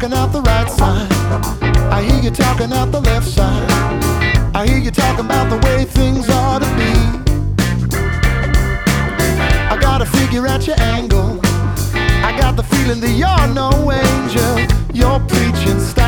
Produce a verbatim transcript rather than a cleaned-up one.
talking out the right side. I hear you talking out the left side. I hear you talking about the way things ought to be. I gotta figure out your angle. I got the feeling that you're no angel. Your preaching style